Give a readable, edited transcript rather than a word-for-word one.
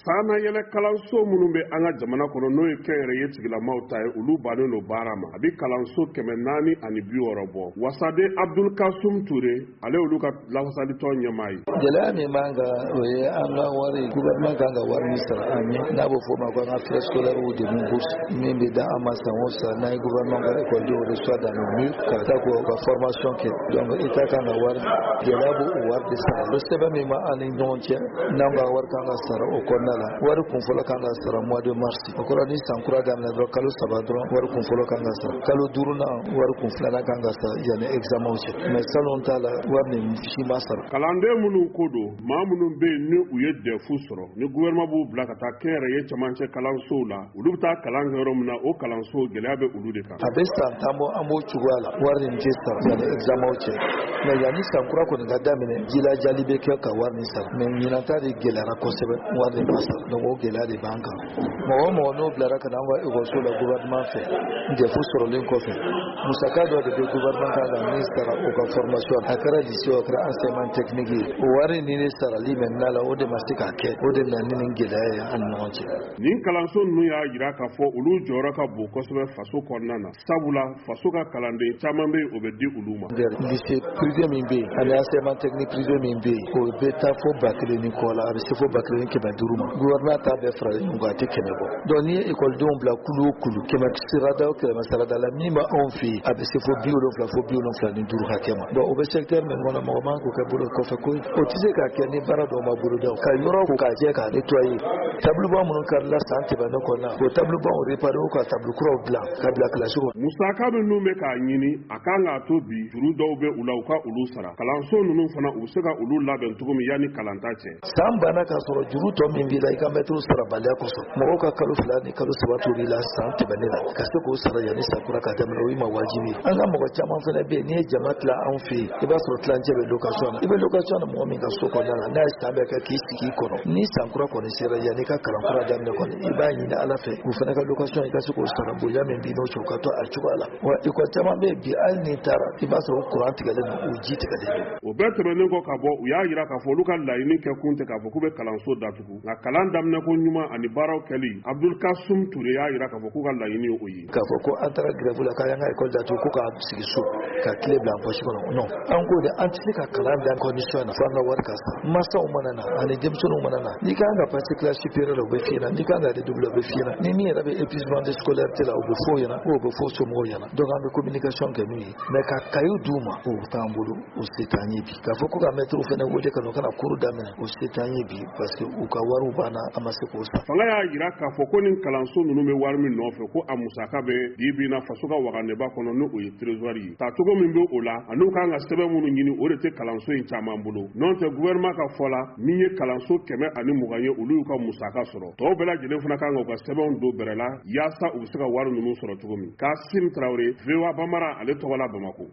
Sana yɛlɛ kalanso minnu bɛ an ka jamana kɔnɔ n'o ye kɛnyɛrɛye tigilamaw ta ye olu bannen don baara ma a bɛ kalanso 460 bɔ Wasaden Abdul Kasum Ture ale olu ka lafasalitɔ ɲɛmaa ye. Gɛlɛya min b'an kan o ye an ka wari gouvernement kan ka wari min sara an ye n'a bɛ fɔ o ma ko an ka frais scolaires de bourse min bɛ da an ma san o san n'a ye gouvernement ka écoledenw reçoit dans nos murs ka taa k'u ka formation kɛ donc état kan ka wari gɛlɛya b'o o wari de sara o sɛbɛn min b'an ni ɲɔgɔn cɛ n'an ka wari kan ka sara o kɔnɔna la wari kunfɔlɔ kan ka sara mois de mars o kɔrɔ ni san kura daminɛ dɔrɔn kalo 3 dɔrɔn wari kunfɔlɔ kan ka sara kalo 5nan wari kun filanan kan ka sara yanni examen cɛ mais salon t'a la wari nin si ma sara. Kalanden minnu ko don maa minnu bɛ yen ni u ye dɛfu sɔrɔ ni gouvernement b'u bila ka taa kɛnyɛrɛye cɛmancɛ kalansow la olu bɛ taa kalan kɛ yɔrɔ min na o kalanso gɛlɛya bɛ olu de kan. A bɛ san 10 bɔ an b'o cogoya la wari nin tɛ sara yanni examen cɛ mais yanni san kura kɔni ka daminɛ jilajali bɛ kɛ ka wari nin sara mais ɲinan ta de gɛlɛyara kosɛbɛ wari nin ma sara donc o gɛlɛya de b'an kan mɔgɔ o mɔgɔ n'o bilara ka na an ka ekɔliso la gouvernement fɛ dɛfu sɔrɔlen kɔfɛ musaka dɔ de bɛ gouvernement kan ka min sara o ka formation a kɛra lycée o kɛra enseignement technique ye o wari nin de sarali maintenant la o de ma se ka kɛ o de na ni gɛlɛya ye an ni ɲɔgɔn cɛ. Nin kalanso ninnu y'a jira k'a fɔ olu jɔyɔrɔ ka bon kosɛbɛ faso kɔnɔna na sabula faso ka kalanden caman bɛ yen o bɛ di olu ma. Lycée privé min bɛ yen ani enseignement technique privé min bɛ yen o bɛ taa fo 1,000 ni kɔ la a bɛ se fo 1,500 ma gouvernement t'a bɛɛ fara ɲɔgɔn kan a tɛ 100 bɔ donc ni ye écoledenw bila kulu o kulu 100 sarada o 100 sarada la min b'anw fɛ yen a bɛ se fo 70 fo 75 hakɛ ma bon o bɛ secteur min kɔnɔ mɔgɔ man k'o kɛ bolo kɔfɛ ko o tɛ se ka kɛ ni baara dɔw ma bolo da ka yɔrɔ ko k'a jɛ k'a nettoyer tableau minnu karila san tɛmɛnen kɔnɔna o tableau réparé o ka tableau kuraw dilan ka bila kilasi kɔnɔ. Musaka minnu bɛ k'a ɲini a kan k'a to bi juru dɔw bɛ u la u ka olu sara kalanso ninnu fana u bɛ se ka olu labɛn cogo min yanni kalanta cɛ. San banna k'a sɔrɔ juru tɔ min b'i la i ka mɛtiriw sarabaliya kosɔn mɔgɔw ka kalo 2 ni kalo 3 tor'i la san tɛmɛnen la ka se k'o sara yanni san kura ka daminɛ o ye ma wajibi ye. An ka mɔgɔ caman fana bɛ yen n'i ye jama tila anw fɛ yen i b'a sɔrɔ tilancɛ bɛ location na i bɛ location na mɔgɔ min ka so kɔnɔna la n'a ye san bɛɛ kɛ k'i sigi kɔnɔ ni san kura kɔni sera yanni i ka kalan kura daminɛ kɔni i b'a ɲini ala fɛ u fana ka location i ka se k'o sara bonya min b'i n'o cɛ u ka to a cogoya la wa école caman bɛ yen bi hali n'i taara i b'a sɔrɔ courant tigɛlen don o ji tigɛlen don. O bɛɛ tɛmɛnen kɔ ka bɔ u y'a jira k'a fɔ olu ka laɲini kɛ kun tɛ k'a fɔ k'u bɛ kalanso datugu nka kalan daminɛ ko ɲuman ani baaraw kɛli Abdul Kasum Ture y'a jira k'a fɔ k'u ka laɲini ye o ye. K'a fɔ ko an taara grève la k'an ka école datugu ko k'a sigi so ka tile bila poche kɔnɔ non an ko de an tɛ se ka kalan dan condition na fo an ka wari ka sara masaw mana na ani denmisɛnninw mana na n'i kan ka passer classe supérieure o bɛ f'i ɲɛna n'i kan ka redoubler o bɛ f'i ɲɛna ni min yɛrɛ bɛ épuisement de scolarité la o bɛ f'o ɲɛna o bɛ f'o somɔgɔw ɲɛna donc an bɛ communication kɛ n'u ye mais ka cahier d'u ma o t'an bolo o se t'an ye bi k'a fɔ ko ka maître fana wele ka n'o kana cours daminɛ o se t'an ye bi parce que u ka wariw banna an ma se k'o sara. Fanga y'a jira k'a fɔ ko nin kalanso ninnu bɛ wari min nɔfɛ ko a musaka bɛ bi na faso ka waganeba kɔnɔ ni o ye trésor ye tacogo min bɛ o la an'u kan ka sɛbɛn minnu ɲini o de tɛ kalanso in caman bolo n'o tɛ gouvernement ka fɔ la min ye kalanso 120 ye olu y'u ka musaka sɔrɔ tɔw bɛɛ lajɛlen fana kan ka u ka sɛbɛnw don bɛrɛ la yaasa u bɛ se ka wari ninnu sɔrɔ cogo min. Kasim Traoré, VOA Bambara ale tɔgɔ la Bamako.